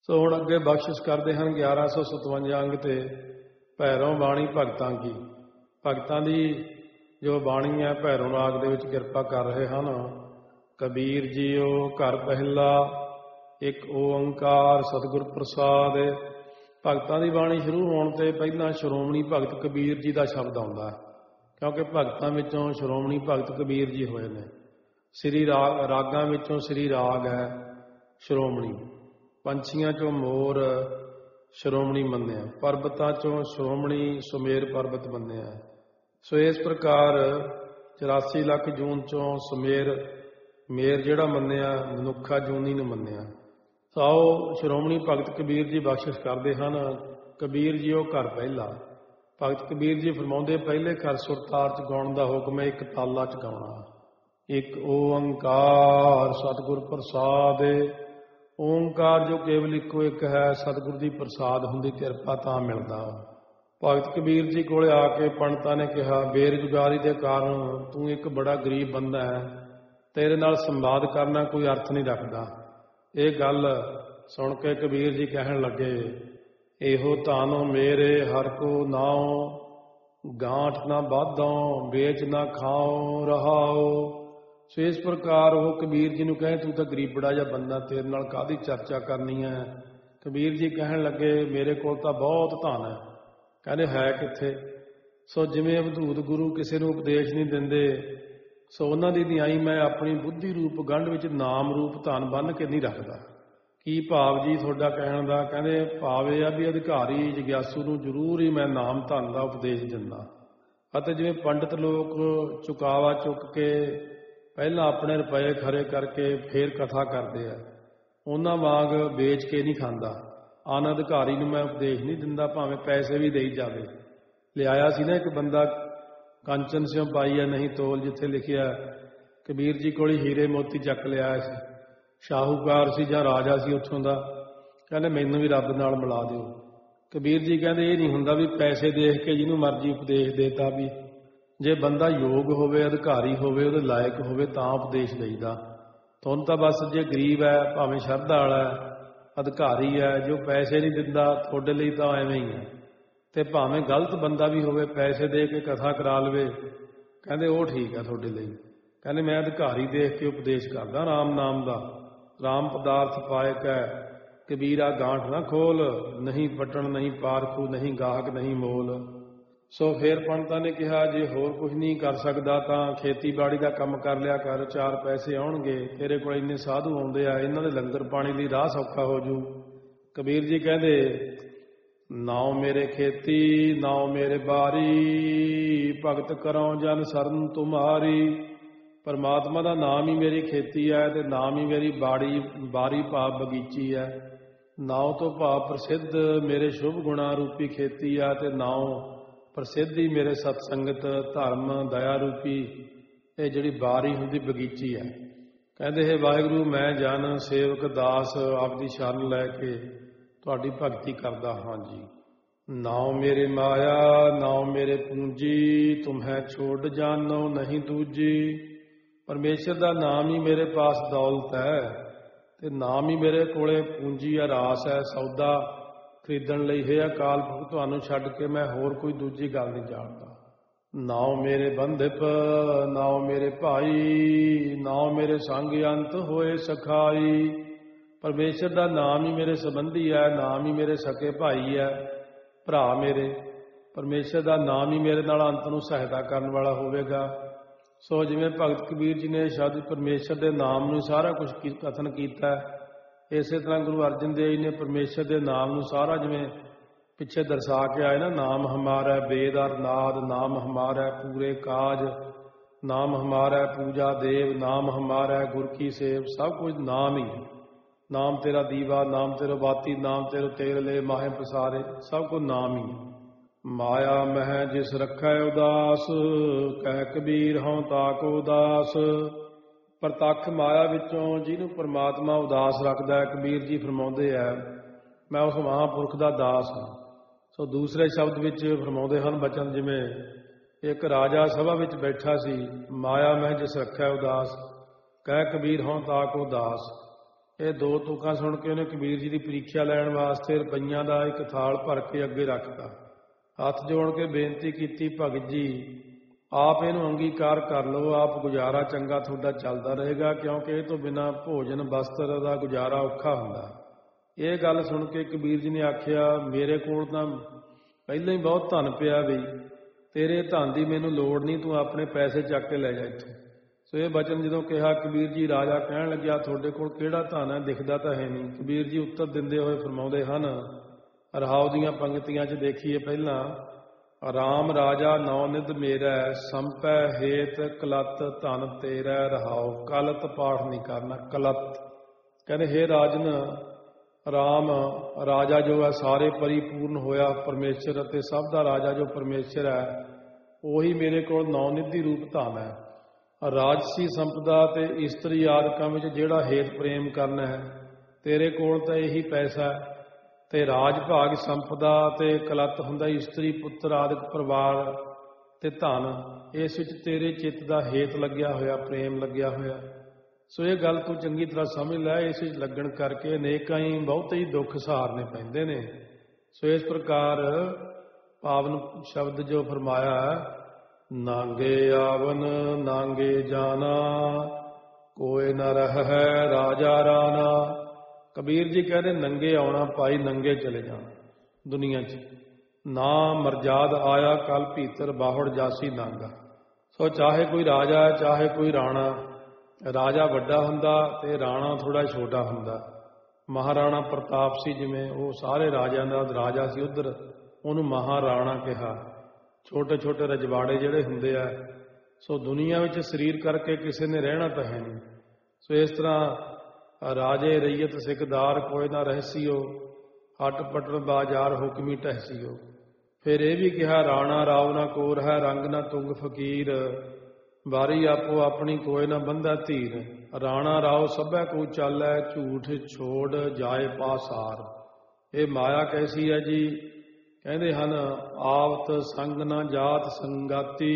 ਸੋ ਹੁਣ ਅੱਗੇ ਬਖਸ਼ਿਸ਼ ਕਰਦੇ ਹਨ 1157 ਅੰਗ ਤੇ ਭੈਰੋਂ ਬਾਣੀ ਭਗਤਾਂ ਕੀ। ਭਗਤਾਂ ਦੀ ਜੋ ਬਾਣੀ ਹੈ ਭੈਰੋਂ ਰਾਗ ਦੇ ਵਿੱਚ ਕਿਰਪਾ ਕਰ ਰਹੇ ਹਨ। ਕਬੀਰ ਜੀਓ ਘਰ ਪਹਿਲਾ ਇੱਕ ਓੰਕਾਰ ਸਤਿਗੁਰ ਪ੍ਰਸਾਦ। ਭਗਤਾਂ ਦੀ ਬਾਣੀ ਸ਼ੁਰੂ ਹੋਣ ਤੇ ਪਹਿਲਾਂ ਸ਼੍ਰੋਮਣੀ ਭਗਤ ਕਬੀਰ ਜੀ ਦਾ ਸ਼ਬਦ ਆਉਂਦਾ ਹੈ, ਕਿਉਂਕਿ ਭਗਤਾਂ ਵਿੱਚੋਂ ਸ਼੍ਰੋਮਣੀ ਭਗਤ ਕਬੀਰ ਜੀ ਹੋਏ ਨੇ। ਸ੍ਰੀ ਰਾਗਾਂ ਵਿੱਚੋਂ ਸ੍ਰੀ ਰਾਗ ਹੈ ਸ਼੍ਰੋਮਣੀ, ਪੰਛੀਆਂ ਚੋਂ ਮੋਰ ਸ਼੍ਰੋਮਣੀ ਮੰਨਿਆ, ਪਰਬਤਾਂ ਚੋਂ ਸ਼੍ਰੋਮਣੀ ਸੁਮੇਰ ਪਰਬਤ ਮੰਨਿਆ। ਸੋ ਇਸ ਪ੍ਰਕਾਰ 84 ਲੱਖ ਜੂਨ ਚੋਂ ਸੁਮੇਰ ਮੇਰ ਜਿਹੜਾ ਮੰਨਿਆ ਮਨੁੱਖਾ ਜੂਨੀ ਨੂੰ ਮੰਨਿਆ। ਆਓ ਸ਼੍ਰੋਮਣੀ ਭਗਤ ਕਬੀਰ ਜੀ ਬਖਸ਼ਿਸ਼ ਕਰਦੇ ਹਨ। ਕਬੀਰ ਜੀ ਉਹ ਘਰ ਪਹਿਲਾ। ਭਗਤ ਕਬੀਰ ਜੀ ਫਰਮਾਉਂਦੇ ਪਹਿਲੇ ਘਰ ਸੁਰਤਾਰ ਚ ਗਾਉਣ ਦਾ ਹੁਕਮ ਹੈ, ਇੱਕ ਤਾਲਾ ਚ ਗਾਉਣਾ। ਇੱਕ ਓੰਕਾਰ ਸਤਿਗੁਰ ਪ੍ਰਸਾਦ। ਓੰਕਾਰ ਜੋ ਕੇਵਲ ਇੱਕੋ ਇੱਕ ਹੈ, ਸਤਿਗੁਰ ਦੀ ਪ੍ਰਸਾਦ ਹੁੰਦੀ ਕਿਰਪਾ ਤਾਂ ਮਿਲਦਾ। ਭਗਤ ਕਬੀਰ ਜੀ ਕੋਲੇ ਆ ਕੇ ਪੰਡਤਾਂ ਨੇ ਕਿਹਾ ਬੇਰੁਜ਼ਗਾਰੀ ਦੇ ਕਾਰਨ ਤੂੰ ਇੱਕ ਬੜਾ ਗਰੀਬ ਬੰਦਾ ਹੈ, ਤੇਰੇ ਨਾਲ ਸੰਵਾਦ ਕਰਨਾ ਕੋਈ ਅਰਥ ਨਹੀਂ ਰੱਖਦਾ। ਇਹ ਗੱਲ ਸੁਣ ਕੇ ਕਬੀਰ ਜੀ ਕਹਿਣ ਲੱਗੇ ਇਹੋ ਧਨ ਮੇਰੇ ਹਰ ਕੋ ਨਾਉ, ਗਾਂਠ ਨਾ ਬਾਧੋਂ ਵੇਚ ਨਾ ਖਾਓ ਰਹਾਓ। ਸੋ ਇਸ ਪ੍ਰਕਾਰ ਉਹ ਕਬੀਰ ਜੀ ਨੂੰ ਕਹੇ ਤੂੰ ਤਾਂ ਗਰੀਬ ਬੜਾ ਜਿਹਾ ਬੰਦਾ, ਤੇਰੇ ਨਾਲ ਕਾਹਦੀ ਚਰਚਾ ਕਰਨੀ ਹੈ। ਕਬੀਰ ਜੀ ਕਹਿਣ ਲੱਗੇ ਮੇਰੇ ਕੋਲ ਤਾਂ ਬਹੁਤ ਧਨ ਹੈ। ਕਹਿੰਦੇ ਹੈ ਕਿੱਥੇ? ਸੋ ਜਿਵੇਂ ਅਵਧੂਤ ਗੁਰੂ ਕਿਸੇ ਨੂੰ ਉਪਦੇਸ਼ ਨਹੀਂ ਦਿੰਦੇ, ਸੋ ਉਹਨਾਂ ਦੀ ਨਿਆਈ ਮੈਂ ਆਪਣੀ ਬੁੱਧੀ ਰੂਪ ਗੰਢ ਵਿੱਚ ਨਾਮ ਰੂਪ ਧਨ ਬੰਨ੍ਹ ਕੇ ਨਹੀਂ ਰੱਖਦਾ। ਕੀ ਭਾਵ ਜੀ ਤੁਹਾਡਾ ਕਹਿਣ ਦਾ? ਕਹਿੰਦੇ ਭਾਵ ਇਹ ਆ ਵੀ ਅਧਿਕਾਰੀ ਜਗਿਆਸੂ ਨੂੰ ਜ਼ਰੂਰ ਹੀ ਮੈਂ ਨਾਮ ਧਨ ਦਾ ਉਪਦੇਸ਼ ਦਿੰਦਾ। ਅਤੇ ਜਿਵੇਂ ਪੰਡਿਤ ਲੋਕ ਚੁਕਾਵਾ ਚੁੱਕ ਕੇ ਪਹਿਲਾਂ ਆਪਣੇ ਰੁਪਏ ਖਰੇ ਕਰਕੇ ਫੇਰ ਕਥਾ ਕਰਦੇ ਆ, ਉਹਨਾਂ ਵਾਂਗ ਵੇਚ ਕੇ ਨਹੀਂ ਖਾਂਦਾ। ਅਨਅਧਿਕਾਰੀ ਨੂੰ ਮੈਂ ਉਪਦੇਸ਼ ਨਹੀਂ ਦਿੰਦਾ, ਭਾਵੇਂ ਪੈਸੇ ਵੀ ਦੇਈ ਜਾਵੇ। ਲਿਆਇਆ ਸੀ ਨਾ ਇੱਕ ਬੰਦਾ ਕੰਚਨ ਸਿਉ ਪਾਈ ਹੈ ਨਹੀਂ ਤੋਲ, ਜਿੱਥੇ ਲਿਖਿਆ ਕਬੀਰ ਜੀ ਕੋਲ ਹੀਰੇ ਮੋਤੀ ਚੱਕ ਲਿਆਇਆ ਸੀ। ਸ਼ਾਹੂਕਾਰ ਸੀ ਜਾਂ ਰਾਜਾ ਸੀ ਉੱਥੋਂ ਦਾ, ਕਹਿੰਦੇ ਮੈਨੂੰ ਵੀ ਰੱਬ ਨਾਲ ਮਿਲਾ ਦਿਓ। ਕਬੀਰ ਜੀ ਕਹਿੰਦੇ ਇਹ ਨਹੀਂ ਹੁੰਦਾ ਵੀ ਪੈਸੇ ਦੇਖ ਕੇ ਜਿਹਨੂੰ ਮਰਜ਼ੀ ਉਪਦੇਸ਼ ਦੇਤਾ। ਵੀ ਜੇ ਬੰਦਾ ਯੋਗ ਹੋਵੇ, ਅਧਿਕਾਰੀ ਹੋਵੇ, ਉਹਦੇ ਲਾਇਕ ਹੋਵੇ ਤਾਂ ਉਪਦੇਸ਼ ਦੇਈਦਾ। ਤੁਹਾਨੂੰ ਤਾਂ ਬਸ ਜੇ ਗਰੀਬ ਹੈ, ਭਾਵੇਂ ਸ਼ਰਧਾ ਵਾਲਾ ਹੈ, ਅਧਿਕਾਰੀ ਹੈ, ਜੋ ਪੈਸੇ ਨਹੀਂ ਦਿੰਦਾ ਤੁਹਾਡੇ ਲਈ ਤਾਂ ਐਵੇਂ ਹੀ ਹੈ। ਤੇ ਭਾਵੇਂ ਗਲਤ ਬੰਦਾ ਵੀ ਹੋਵੇ, ਪੈਸੇ ਦੇ ਕੇ ਕਥਾ ਕਰਾ ਲਵੇ, ਕਹਿੰਦੇ ਉਹ ਠੀਕ ਹੈ ਤੁਹਾਡੇ ਲਈ। ਕਹਿੰਦੇ ਮੈਂ ਅਧਿਕਾਰੀ ਦੇਖ ਕੇ ਉਪਦੇਸ਼ ਕਰਦਾ ਰਾਮ ਨਾਮ ਦਾ। ਰਾਮ ਪਦਾਰਥ ਪਾਇਕ ਹੈ ਕਬੀਰਾ ਗਾਂਠ ਨਾ ਖੋਲ, ਨਹੀਂ ਪਟਣ ਨਹੀਂ ਪਾਰਖੂ, ਨਹੀਂ ਗਾਹਕ ਨਹੀਂ ਮੋਲ। ਸੋ ਫੇਰ ਪੰਡਤਾਂ ਨੇ ਕਿਹਾ ਜੇ ਹੋਰ ਕੁਝ ਨਹੀਂ ਕਰ ਸਕਦਾ ਤਾਂ ਖੇਤੀਬਾੜੀ ਦਾ ਕੰਮ ਕਰ ਲਿਆ ਕਰ, 4 ਪੈਸੇ ਆਉਣਗੇ। ਤੇਰੇ ਕੋਲ ਇੰਨੇ ਸਾਧੂ ਆਉਂਦੇ ਆ, ਇਹਨਾਂ ਦੇ ਲੰਗਰ ਪਾਣੀ ਲਈ ਰਾਹ ਸੌਖਾ ਹੋ ਜੂ। ਕਬੀਰ ਜੀ ਕਹਿੰਦੇ ਨਾਉ ਮੇਰੇ ਖੇਤੀ ਨਾਉ ਮੇਰੇ ਬਾਰੀ, ਭਗਤ ਕਰੋ ਜਨ ਸਰਨ ਤੁਮਾਰੀ। ਪਰਮਾਤਮਾ ਦਾ ਨਾਮ ਹੀ ਮੇਰੀ ਖੇਤੀ ਹੈ ਤੇ ਨਾਮ ਹੀ ਮੇਰੀ ਬਾਰੀ ਭਾਵ ਬਗੀਚੀ ਹੈ। ਨਾਉ ਤੋਂ ਭਾਵ ਪ੍ਰਸਿੱਧ ਮੇਰੇ ਸ਼ੁਭ ਗੁਣਾ ਰੂਪੀ ਖੇਤੀ ਆ, ਤੇ ਨਾਉ ਪ੍ਰਸਿੱਧੀ ਮੇਰੇ ਸਤਸੰਗਤ ਧਰਮ ਦਇਆ ਰੂਪੀ ਇਹ ਜਿਹੜੀ ਬਾਰੀ ਹੁੰਦੀ ਬਗੀਚੀ ਹੈ। ਕਹਿੰਦੇ ਹੈ ਵਾਹਿਗੁਰੂ ਮੈਂ ਜਨ ਸੇਵਕ ਦਾਸ ਆਪਦੀ ਸ਼ਰਨ ਲੈ ਕੇ ਤੁਹਾਡੀ ਭਗਤੀ ਕਰਦਾ ਹਾਂ ਜੀ। ਨਾਉ ਮੇਰੇ ਮਾਇਆ ਨਾਉ ਮੇਰੇ ਪੂੰਜੀ, ਤੁਮਹਿ ਛੋੜ ਜਾਨੋ ਨਹੀਂ ਦੂਜੀ। ਪਰਮੇਸ਼ਰ ਦਾ ਨਾਮ ਹੀ ਮੇਰੇ ਪਾਸ ਦੌਲਤ ਹੈ, ਤੇ ਨਾਮ ਹੀ ਮੇਰੇ ਕੋਲੇ ਪੂੰਜੀ ਆ, ਰਾਸ ਹੈ, ਸੌਦਾ ਖਰੀਦਣ ਲਈ। ਹੈ ਅਕਾਲ ਪੁਰਖ ਤੁਹਾਨੂੰ ਛੱਡ ਕੇ ਮੈਂ ਹੋਰ ਕੋਈ ਦੂਜੀ ਗੱਲ ਨਹੀਂ ਜਾਣਦਾ। ਨਾਉ ਮੇਰੇ ਬੰਧਿਪ ਨਾਉ ਮੇਰੇ ਭਾਈ, ਨਾਉ ਮੇਰੇ ਸੰਗ ਅੰਤ ਹੋਏ ਸਖਾਈ। ਪਰਮੇਸ਼ਰ ਦਾ ਨਾਮ ਹੀ ਮੇਰੇ ਸੰਬੰਧੀ ਹੈ, ਨਾਮ ਹੀ ਮੇਰੇ ਸਕੇ ਭਾਈ ਹੈ, ਭਰਾ ਮੇਰੇ। ਪਰਮੇਸ਼ਰ ਦਾ ਨਾਮ ਹੀ ਮੇਰੇ ਨਾਲ ਅੰਤ ਨੂੰ ਸਹਾਇਤਾ ਕਰਨ ਵਾਲਾ ਹੋਵੇਗਾ। ਸੋ ਜਿਵੇਂ ਭਗਤ ਕਬੀਰ ਜੀ ਨੇ ਸ਼ਬਦ ਪਰਮੇਸ਼ਰ ਦੇ ਨਾਮ ਨੂੰ ਸਾਰਾ ਕੁਝ ਕਥਨ ਕੀਤਾ, ਇਸੇ ਤਰ੍ਹਾਂ ਗੁਰੂ ਅਰਜਨ ਦੇਵ ਜੀ ਨੇ ਪਰਮੇਸ਼ਰ ਦੇ ਨਾਮ ਨੂੰ ਸਾਰਾ ਜਿਵੇਂ ਪਿੱਛੇ ਦਰਸਾ ਕੇ ਆਏ ਨਾ, ਨਾਮ ਹਮਾਰਾ ਵੇਦ ਅਰ ਨਾਦ, ਨਾਮ ਹਮਾਰਾ ਪੂਰੇ ਕਾਜ, ਨਾਮ ਹਮਾਰਾ ਪੂਜਾ ਦੇਵ, ਨਾਮ ਹਮਾਰਾ ਗੁਰ ਕੀ ਸੇਵ। ਸਭ ਕੁਝ ਨਾਮ ਹੀ। ਨਾਮ ਤੇਰਾ ਦੀਵਾ ਨਾਮ ਤੇਰਾ ਬਾਤੀ, ਨਾਮ ਤੇਰਾ ਤੇਲ ਲੈ ਮਾਹੇ ਪਸਾਰੇ। ਸਭ ਕੁਝ ਨਾਮ ਹੀ। ਮਾਇਆ ਮਹਿ ਜਿਸ ਰੱਖੈ ਉਦਾਸ, ਕਹਿ ਕਬੀਰ ਹਉ ਤਾਕੋ ਉਦਾਸ। ਪ੍ਰਤੱਖ ਮਾਇਆ ਵਿੱਚੋਂ ਜਿਹਨੂੰ ਪਰਮਾਤਮਾ ਉਦਾਸ ਰੱਖਦਾ ਹੈ, ਕਬੀਰ ਜੀ ਫਰਮਾਉਂਦੇ ਹੈ ਮੈਂ ਉਸ ਮਹਾਂਪੁਰਖ ਦਾ ਦਾਸ ਹਾਂ। ਸੋ ਦੂਸਰੇ ਸ਼ਬਦ ਵਿੱਚ ਫਰਮਾਉਂਦੇ ਹਨ ਬਚਨ, ਜਿਵੇਂ ਇੱਕ ਰਾਜਾ ਸਭਾ ਵਿੱਚ ਬੈਠਾ ਸੀ, ਮਾਇਆ ਮਹਿ ਜਿਸ ਰੱਖੈ ਉਦਾਸ, ਕਹਿ ਕਬੀਰ ਹਉ ਤਾਕੋ ਉਦਾਸ। ਇਹ ਦੋ ਤੁਕਾਂ ਸੁਣ ਕੇ ਉਹਨੇ ਕਬੀਰ ਜੀ ਦੀ ਪ੍ਰੀਖਿਆ ਲੈਣ ਵਾਸਤੇ ਰੁਪਈਆਂ ਦਾ ਇੱਕ ਥਾਲ ਭਰ ਕੇ ਅੱਗੇ ਰੱਖਤਾ। ਹੱਥ ਜੋੜ ਕੇ ਬੇਨਤੀ ਕੀਤੀ, ਭਗਤ ਜੀ ਆਪ ਇਹਨੂੰ ਅੰਗੀਕਾਰ ਕਰ ਲਓ, ਆਪ ਗੁਜ਼ਾਰਾ ਚੰਗਾ ਤੁਹਾਡਾ ਚੱਲਦਾ ਰਹੇਗਾ, ਕਿਉਂਕਿ ਇਹ ਤੋਂ ਬਿਨਾਂ ਭੋਜਨ ਵਸਤਰ ਦਾ ਗੁਜ਼ਾਰਾ ਔਖਾ ਹੁੰਦਾ। ਇਹ ਗੱਲ ਸੁਣ ਕੇ ਕਬੀਰ ਜੀ ਨੇ ਆਖਿਆ, ਮੇਰੇ ਕੋਲ ਤਾਂ ਪਹਿਲਾਂ ਹੀ ਬਹੁਤ ਧਨ ਪਿਆ ਬਈ, ਤੇਰੇ ਧਨ ਦੀ ਮੈਨੂੰ ਲੋੜ ਨਹੀਂ, ਤੂੰ ਆਪਣੇ ਪੈਸੇ ਚੱਕ ਕੇ ਲੈ ਜਾ ਇੱਥੋਂ। ਸੋ ਇਹ ਬਚਨ ਜਦੋਂ ਕਿਹਾ, ਕਬੀਰ ਜੀ ਰਾਜਾ ਕਹਿਣ ਲੱਗਿਆ, ਤੁਹਾਡੇ ਕੋਲ ਕਿਹੜਾ ਧਨ ਹੈ, ਦਿਖਦਾ ਤਾਂ ਹੈ ਨਹੀਂ। ਕਬੀਰ ਜੀ ਉੱਤਰ ਦਿੰਦੇ ਹੋਏ ਫਰਮਾਉਂਦੇ ਹਨ, ਰਹਾਉ ਦੀਆਂ ਪੰਗਤੀਆਂ 'ਚ ਦੇਖੀਏ ਪਹਿਲਾਂ, ਰਾਮ ਰਾਜਾ ਨੌ ਨਿਧ ਮੇਰਾ, ਸੰਪੈ ਹੇਤ ਕਲਤ ਧਨ ਤੇਰਾ ਰਹਾਉ। ਕਲਤ ਪਾਠ ਨਹੀਂ ਕਰਨਾ, ਕਲਤ। ਕਹਿੰਦੇ ਹੇ ਰਾਜਨ, ਰਾਮ ਰਾਜਾ ਜੋ ਹੈ ਸਾਰੇ ਪਰਿਪੂਰਨ ਹੋਇਆ ਪਰਮੇਸ਼ਰ, ਅਤੇ ਸਭ ਦਾ ਰਾਜਾ ਜੋ ਪਰਮੇਸ਼ਰ ਹੈ, ਉਹੀ ਮੇਰੇ ਕੋਲ ਨੌ ਨਿਧੀ ਰੂਪ ਧਨ ਹੈ। ਰਾਜਸੀ ਸੰਪਦਾ ਤੇ ਇਸਤਰੀ ਆਦਿਕਾਂ ਵਿੱਚ ਜਿਹੜਾ ਹੇਤ ਪ੍ਰੇਮ ਕਰਨਾ ਹੈ, ਤੇਰੇ ਕੋਲ ਤਾਂ ਇਹੀ ਪੈਸਾ ਹੈ। ਤੇ ਰਾਜ ਭਾਗ ਸੰਪਦਾ ਤੇ ਕਲਤ ਹੁੰਦਾ ਇਸਤਰੀ ਪੁੱਤਰ ਆਦਿਕ ਪਰਿਵਾਰ ਤੇ ਧਨ, ਇਸ ਵਿੱਚ ਤੇਰੇ ਚਿੱਤ ਦਾ ਹੇਤ ਲੱਗਿਆ ਹੋਇਆ, ਪ੍ਰੇਮ ਲੱਗਿਆ ਹੋਇਆ। ਸੋ ਇਹ ਗੱਲ ਤੂੰ ਚੰਗੀ ਤਰ੍ਹਾਂ ਸਮਝ ਲੈ, ਇਸ ਵਿੱਚ ਲੱਗਣ ਕਰਕੇ ਅਨੇਕਾਂ ਹੀ ਬਹੁਤੇ ਹੀ ਦੁੱਖ ਸਹਾਰਨੇ ਪੈਂਦੇ ਨੇ। ਸੋ ਇਸ ਪ੍ਰਕਾਰ ਪਾਵਨ ਸ਼ਬਦ ਜੋ ਫਰਮਾਇਆ, ਨਾਂਗੇ ਆਵਨ ਨਾਂਗੇ ਜਾਣਾ, ਕੋਇ ਨ ਰਹਿ ਰਾਜਾ ਰਾਣਾ। ਕਬੀਰ ਜੀ ਕਹਿੰਦੇ ਨੰਗੇ ਆਉਣਾ ਭਾਈ, ਨੰਗੇ ਚਲੇ ਜਾਣਾ ਦੁਨੀਆ 'ਚ। ਨਾ ਮਰਜਾਦ ਆਇਆ ਕਲ ਭੀਤਰ, ਬਾਹੜ ਜਾਸੀ ਨਾਂਗਾ। ਸੋ ਚਾਹੇ ਕੋਈ ਰਾਜਾ ਹੈ, ਚਾਹੇ ਕੋਈ ਰਾਣਾ, ਰਾਜਾ ਵੱਡਾ ਹੁੰਦਾ ਤੇ ਰਾਣਾ ਥੋੜਾ ਛੋਟਾ ਹੁੰਦਾ। ਮਹਾਰਾਣਾ ਪ੍ਰਤਾਪ ਸੀ ਜਿਵੇਂ, ਉਹ ਸਾਰੇ ਰਾਜਿਆਂ ਦਾ ਰਾਜਾ ਸੀ, ਉੱਧਰ ਉਹਨੂੰ ਮਹਾਰਾਣਾ ਕਿਹਾ। ਛੋਟੇ ਛੋਟੇ ਰਜਵਾੜੇ ਜਿਹੜੇ ਹੁੰਦੇ ਆ। ਸੋ ਦੁਨੀਆ ਵਿੱਚ ਸਰੀਰ ਕਰਕੇ ਕਿਸੇ ਨੇ ਰਹਿਣਾ ਤਾਂ ਹੈ ਨਹੀਂ। ਸੋ ਇਸ ਤਰ੍ਹਾਂ ਰਾਜੇ ਰਈਅਤ ਸਿਕਦਾਰ ਕੋਇ ਨਾ ਰਹਿਸੀਓ, ਹੱਟ ਪਟਣ ਬਾਜ਼ਾਰ ਹੁਕਮੀ ਟਹਿਸੀਓ। ਫਿਰ ਇਹ ਵੀ ਕਿਹਾ, ਰਾਣਾ ਰਾਵ ਨਾ ਕੋਰ ਹੈ, ਰੰਗ ਨਾ ਤੁੰਗ ਫਕੀਰ, ਬਾਰੀ ਆਪੋ ਆਪਣੀ ਕੋਇ ਨਾ ਬੰਧਾ ਧੀਰ। ਰਾਣਾ ਰਾਓ ਸਭੈ ਕੋ ਚਾਲੈ, ਝੂਠ ਛੋੜ ਜਾਏ ਪਾਸਾਰ। ਇਹ ਮਾਇਆ ਕੈਸੀ ਹੈ ਜੀ? ਕਹਿੰਦੇ ਹਨ, ਆਵਤ ਸੰਗ ਨਾ ਜਾਤ ਸੰਗਾਤੀ।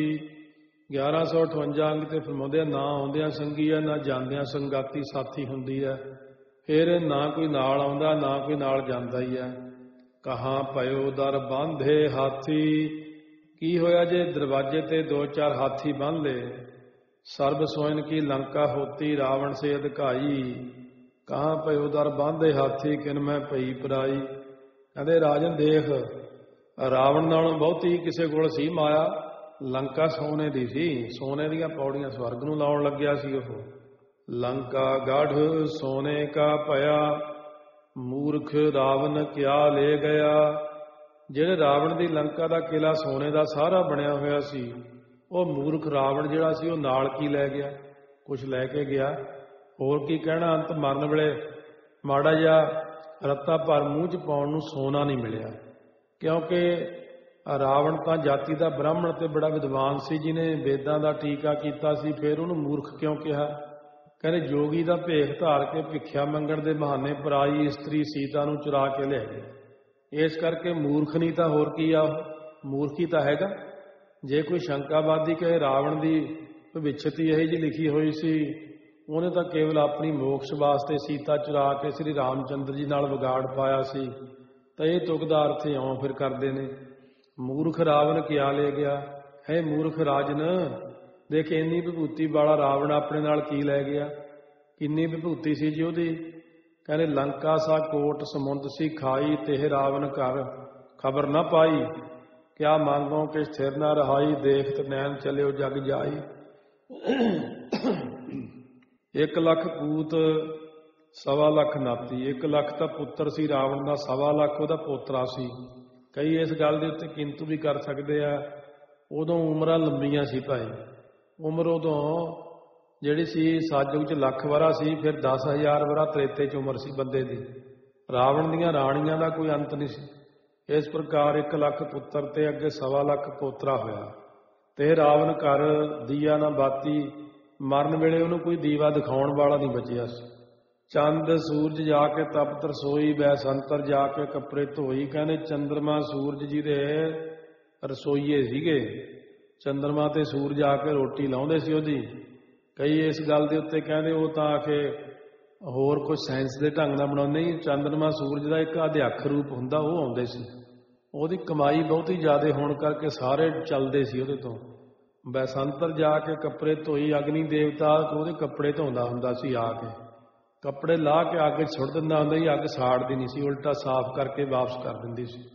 1158 ਅੰਗ ਤੇ ਫਰਮਾਉਂਦੇ ਆ, ਨਾ ਆਉਂਦਿਆਂ ਸੰਗੀ ਹੈ, ਨਾ ਜਾਂਦਿਆਂ ਸੰਗਾਤੀ ਸਾਥੀ ਹੁੰਦੀ ਹੈ। ਫਿਰ ਨਾ ਕੋਈ ਨਾਲ ਆਉਂਦਾ, ਨਾ ਕੋਈ ਨਾਲ ਜਾਂਦਾ ਹੀ ਹੈ। ਕਹਾਂ ਪਇਓ ਦਰ ਬਾਂਧੇ ਹਾਥੀ, ਕੀ ਹੋਇਆ ਜੇ ਦਰਵਾਜ਼ੇ ਤੇ 2-4 ਹਾਥੀ ਬੰਨ ਲਏ। ਸਰਬ ਸੋਇਨ ਕੀ ਲੰਕਾ ਹੋਤੀ, ਰਾਵਣ ਸੇ ਅਧਿਕਾਈ। ਕਹਾਂ ਪਇਓ ਦਰ ਬਾਂਧੇ ਹਾਥੀ, ਕਿਨ ਮੈਂ ਪਈ ਪਰਾਈ। ਕਹਿੰਦੇ ਰਾਜਨ ਦੇਖ, ਰਾਵਣ ਨਾਲੋਂ ਬਹੁਤੀ ਕਿਸੇ ਕੋਲ ਸੀ ਮਾਇਆ। ਲੰਕਾ ਸੋਨੇ ਦੀ ਸੀ, ਸੋਨੇ ਦੀਆਂ ਪੌੜੀਆਂ ਸਵਰਗ ਨੂੰ ਲਾਉਣ ਲੱਗਿਆ ਸੀ ਉਹ। ਲੰਕਾ ਗੜ੍ਹ ਸੋਨੇ ਕਾ ਭਇਆ, ਮੂਰਖ ਰਾਵਣ ਕਿਆ ਲੈ ਗਿਆ। ਜਿਹੜੇ ਰਾਵਣ ਦੀ ਲੰਕਾ ਦਾ ਕਿਲਾ ਸੋਨੇ ਦਾ ਸਾਰਾ ਬਣਿਆ ਹੋਇਆ ਸੀ, ਉਹ ਮੂਰਖ ਰਾਵਣ ਜਿਹੜਾ ਸੀ ਉਹ ਨਾਲ ਕੀ ਲੈ ਗਿਆ? ਕੁਛ ਲੈ ਕੇ ਗਿਆ। ਹੋਰ ਕੀ ਕਹਿਣਾ, ਅੰਤ ਮਰਨ ਵੇਲੇ ਮਾੜਾ ਜਿਹਾ ਰੱਤਾ ਭਰ ਮੂੰਹ 'ਚ ਪਾਉਣ ਨੂੰ ਸੋਨਾ ਨਹੀਂ ਮਿਲਿਆ। ਕਿਉਂਕਿ ਰਾਵਣ ਤਾਂ ਜਾਤੀ ਦਾ ਬ੍ਰਾਹਮਣ ਤੇ ਬੜਾ ਵਿਦਵਾਨ ਸੀ, ਜਿਹਨੇ ਵੇਦਾਂ ਦਾ ਟੀਕਾ ਕੀਤਾ ਸੀ। ਫਿਰ ਉਹਨੂੰ ਮੂਰਖ ਕਿਉਂ ਕਿਹਾ? ਕਹਿੰਦੇ ਜੋਗੀ ਦਾ ਭੇਖ ਧਾਰ ਕੇ ਭਿੱਖਿਆ ਮੰਗਣ ਦੇ ਬਹਾਨੇ ਪਰਾਈ ਇਸਤਰੀ ਸੀਤਾ ਨੂੰ ਚੁਰਾ ਕੇ ਲੈ ਗਏ। ਇਸ ਕਰਕੇ ਮੂਰਖ ਨਹੀਂ ਤਾਂ ਹੋਰ ਕੀ ਆ, ਮੂਰਖੀ ਤਾਂ ਹੈਗਾ। ਜੇ ਕੋਈ ਸ਼ੰਕਾਵਾਦੀ ਕਹੇ ਰਾਵਣ ਦੀ ਭਵਿੱਖਤੀ ਇਹੀ ਜਿਹੀ ਲਿਖੀ ਹੋਈ ਸੀ, ਉਹਨੇ ਤਾਂ ਕੇਵਲ ਆਪਣੀ ਮੋਕਸ਼ ਵਾਸਤੇ ਸੀਤਾ ਚੁਰਾ ਕੇ ਸ੍ਰੀ ਰਾਮਚੰਦਰ ਜੀ ਨਾਲ ਵਿਗਾੜ ਪਾਇਆ ਸੀ, ਤਾਂ ਇਹ ਤੁਕ ਦਾ ਅਰਥ ਇਉਂ ਫਿਰ ਕਰਦੇ ਨੇ, ਮੂਰਖ ਰਾਵਣ ਕਿਆ ਲੈ ਗਿਆ। ਹੈ ਮੂਰਖ ਰਾਜਨ, ਦੇਖ ਇੰਨੀ ਵਿਭੂਤੀ ਵਾਲਾ ਰਾਵਣ ਆਪਣੇ ਨਾਲ ਕੀ ਲੈ ਗਿਆ? ਕਿੰਨੀ ਵਿਭੂਤੀ ਸੀ ਜੀ ਉਹਦੀ। ਕਹਿੰਦੇ ਲੰਕਾ ਸਾ ਕੋਟ ਸਮੁੰਦ ਸੀ ਖਾਈ, ਤੇ ਰਾਵਣ ਘਰ ਖਬਰ ਨਾ ਪਾਈ। ਕਿਆ ਮੰਗੋ ਕਿ ਸਥਿਰ ਨਾ ਰਹਾਈ, ਦੇਖਤ ਨੈਣ ਚਲਿਓ ਜਗ ਜਾਈ। 1 ਲੱਖ ਪੂਤ 1.25 ਲੱਖ ਨਾਤੀ। 1 ਲੱਖ ਤਾਂ ਪੁੱਤਰ ਸੀ ਰਾਵਣ ਦਾ, 1.25 ਲੱਖ ਉਹਦਾ ਪੋਤਰਾ ਸੀ। ਕਈ ਇਸ ਗੱਲ ਦੇ ਉੱਤੇ ਕਿੰਤੂ ਵੀ ਕਰ ਸਕਦੇ ਆ। ਉਦੋਂ ਉਮਰਾਂ ਲੰਬੀਆਂ ਸੀ ਭਾਈ। ਉਮਰ ਉਦੋਂ ਜਿਹੜੀ ਸੀ ਸਤਿਯੁਗ 'ਚ 1,00,000 ਵਰਾ ਸੀ, ਫਿਰ 10,000 ਵਰਾ ਤ੍ਰੇਤੇ 'ਚ ਉਮਰ ਸੀ ਬੰਦੇ ਦੀ। ਰਾਵਣ ਦੀਆਂ ਰਾਣੀਆਂ ਦਾ ਕੋਈ ਅੰਤ ਨਹੀਂ ਸੀ। ਇਸ ਪ੍ਰਕਾਰ 1 ਲੱਖ ਪੁੱਤਰ ਤੇ ਅੱਗੇ 1.25 ਲੱਖ ਪੋਤਰਾ ਹੋਇਆ। ਤੇ ਰਾਵਣ ਘਰ ਦੀਆ ਨਾ ਬਾਤੀ, ਮਰਨ ਵੇਲੇ ਉਹਨੂੰ ਕੋਈ ਦੀਵਾ ਦਿਖਾਉਣ ਵਾਲਾ ਨਹੀਂ ਬਚਿਆ ਸੀ। ਚੰਦ ਸੂਰਜ ਜਾ ਕੇ ਤਪਤ ਰਸੋਈ, ਬੈਸੰਤਰ ਜਾ ਕੇ ਕੱਪੜੇ ਧੋਈ। ਕਹਿੰਦੇ ਚੰਦਰਮਾ ਸੂਰਜ ਜੀ ਦੇ ਰਸੋਈਏ ਸੀਗੇ। ਚੰਦਰਮਾ ਤੇ ਸੂਰਜ ਆ ਕੇ ਰੋਟੀ ਲਾਉਂਦੇ ਸੀ ਉਹਦੀ। ਕਈ ਇਸ ਗੱਲ ਦੇ ਉੱਤੇ ਕਹਿੰਦੇ ਉਹ ਤਾਂ ਆਖੇ ਹੋਰ ਕੁਝ ਸਾਇੰਸ ਦੇ ਢੰਗ ਨਾਲ ਬਣਾਉਂਦੇ ਹੀ। ਚੰਦਰਮਾ ਸੂਰਜ ਦਾ ਇੱਕ ਅਧਿਆਖਰ ਰੂਪ ਹੁੰਦਾ, ਉਹ ਆਉਂਦੇ ਸੀ। ਉਹਦੀ ਕਮਾਈ ਬਹੁਤੀ ਜ਼ਿਆਦਾ ਹੋਣ ਕਰਕੇ ਸਾਰੇ ਚੱਲਦੇ ਸੀ ਉਹਦੇ ਤੋਂ। ਬੈਸੰਤਰ ਜਾ ਕੇ ਕੱਪੜੇ ਧੋਈ, ਅਗਨੀ ਦੇਵਤਾ ਉਹਦੇ ਕੱਪੜੇ ਧੋਂਦਾ ਹੁੰਦਾ ਸੀ ਆ ਕੇ। ਕੱਪੜੇ ਲਾਹ ਕੇ ਅੱਗ 'ਚ ਸੁੱਟ ਦਿੰਦਾ ਹੁੰਦਾ ਸੀ, ਅੱਗ ਸਾੜਦੀ ਨਹੀਂ ਸੀ, ਉਲਟਾ ਸਾਫ਼ ਕਰਕੇ ਵਾਪਸ ਕਰ ਦਿੰਦੀ ਸੀ।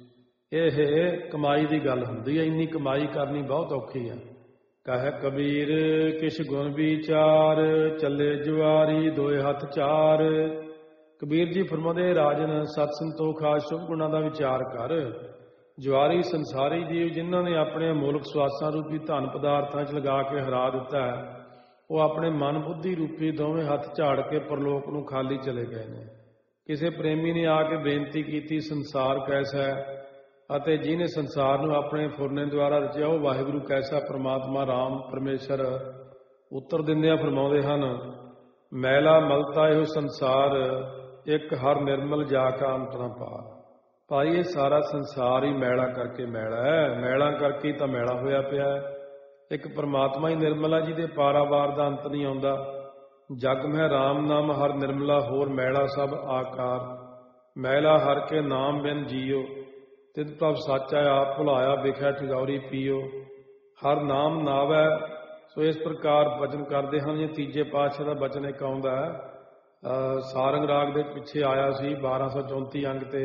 ਇਹ ਕਮਾਈ ਦੀ ਗੱਲ ਹੁੰਦੀ ਹੈ। ਇੰਨੀ ਕਮਾਈ ਕਰਨੀ ਬਹੁਤ ਔਖੀ ਹੈ। ਕਹਿ ਕਬੀਰ ਕਿਛ ਗੁਣ ਵਿਚਾਰ, ਚੱਲੇ ਜੁਆਰੀ ਦੋਏ ਹੱਥ ਚਾਰ। ਕਬੀਰ ਜੀ ਫਰਮਾਉਂਦੇ, ਰਾਜਨ ਸਤ ਸੰਤੋਖ ਆਦਿ ਸ਼ੁਭ ਗੁਣਾਂ ਦਾ ਵਿਚਾਰ ਕਰ। ਜੁਆਰੀ ਸੰਸਾਰੀ ਜੀਵ ਜਿਨ੍ਹਾਂ ਨੇ ਆਪਣੇ ਅਮੋਲਕ ਸਵਾਸਾਂ ਰੂਪੀ ਧਨ ਪਦਾਰਥਾਂ 'ਚ ਲਗਾ ਕੇ ਹਰਾ ਦਿੱਤਾ ਹੈ, ਉਹ ਆਪਣੇ ਮਨ ਬੁੱਧੀ ਰੂਪੀ ਦੋਵੇਂ ਹੱਥ ਝਾੜ ਕੇ ਪਰਲੋਕ ਨੂੰ ਖਾਲੀ ਚਲੇ ਗਏ ਨੇ। ਕਿਸੇ ਪ੍ਰੇਮੀ ਨੇ ਆ ਕੇ ਬੇਨਤੀ ਕੀਤੀ, ਸੰਸਾਰ ਕੈਸਾ ਹੈ, ਅਤੇ ਜਿਹਨੇ ਸੰਸਾਰ ਨੂੰ ਆਪਣੇ ਫੁਰਨੇ ਦੁਆਰਾ ਰਚਿਆ ਉਹ ਵਾਹਿਗੁਰੂ ਕੈਸਾ, ਪਰਮਾਤਮਾ ਰਾਮ ਪਰਮੇਸ਼ਰ। ਉੱਤਰ ਦਿੰਦਿਆਂ ਫਰਮਾਉਂਦੇ ਹਨ, ਮੈਲਾ ਮਲਤਾ ਇਹੋ ਸੰਸਾਰ, ਇੱਕ ਹਰ ਨਿਰਮਲ ਜਾ ਕਾ ਅੰਤ ਨਾ ਪਾਰ। ਭਾਈ ਇਹ ਸਾਰਾ ਸੰਸਾਰ ਹੀ ਮੈਲਾ ਕਰਕੇ ਮੈਲਾ ਹੈ, ਮੈਲਾ ਕਰਕੇ ਹੀ ਤਾਂ ਮੈਲਾ ਹੋਇਆ ਪਿਆ ਹੈ। ਇੱਕ ਪਰਮਾਤਮਾ ਹੀ ਨਿਰਮਲ ਹੈ ਜਿਹਦੇ ਪਾਰਾਵਾਰ ਦਾ ਅੰਤ ਨਹੀਂ ਆਉਂਦਾ। ਜਗ ਮਹਿ ਰਾਮ ਨਾਮ ਹਰ ਨਿਰਮਲਾ, ਹੋਰ ਮੈਲਾ ਸਭ ਆਕਾਰ। ਮੈਲਾ ਹਰ ਕੇ ਨਾਮ ਬਿਨ ਜੀਓ, ਤਿਤ ਭਵ ਸਾਚਾ ਆਪ ਭੁਲਾਇਆ, ਵਿਖਿਆ ਠਿਗੌਰੀ ਪੀਓ। ਹਰ ਨਾਮ ਨਾਵੈ। ਸੋ ਇਸ ਪ੍ਰਕਾਰ ਬਚਨ ਕਰਦੇ ਹਨ। ਇਹ ਤੀਜੇ ਪਾਤਸ਼ਾਹ ਦਾ ਬਚਨ ਇੱਕ ਆਉਂਦਾ ਹੈ, ਸਾਰੰਗ ਰਾਗ ਦੇ ਪਿੱਛੇ ਆਇਆ ਸੀ 1234 ਅੰਗ ਤੇ।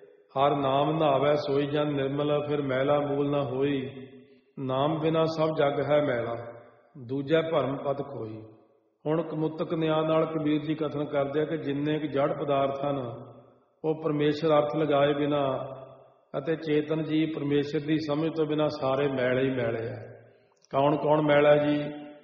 ਹਰ ਨਾਮ ਨਾਵੈ ਸੋਈ ਜਨ ਨਿਰਮਲ, ਫਿਰ ਮੈਲਾ ਮੂਲ ਨਾ ਹੋਈ। ਨਾਮ ਬਿਨਾ ਸਭ ਜਗ ਹੈ ਮੈਲਾ, ਦੂਜਾ ਭਰਮ ਪਦ ਕੋਈ। ਹੁਣ ਕਮੁਤਕ ਨਿਆਂ ਨਾਲ ਕਬੀਰ ਜੀ ਕਥਨ ਕਰਦੇ ਆ ਕਿ ਜਿੰਨੇ ਕਿ ਜੜ ਪਦਾਰਥ ਹਨ ਉਹ ਪਰਮੇਸ਼ਰ ਅਰਥ ਲਗਾਏ ਬਿਨਾ ਅਤੇ ਚੇਤਨ ਜੀ ਪਰਮੇਸ਼ਰ ਦੀ ਸਮਝ ਤੋਂ ਬਿਨਾ ਸਾਰੇ ਮੈਲੇ ਹੀ ਮੈਲੇ ਹੈ। ਕੌਣ ਕੌਣ ਮੈਲਾ ਜੀ?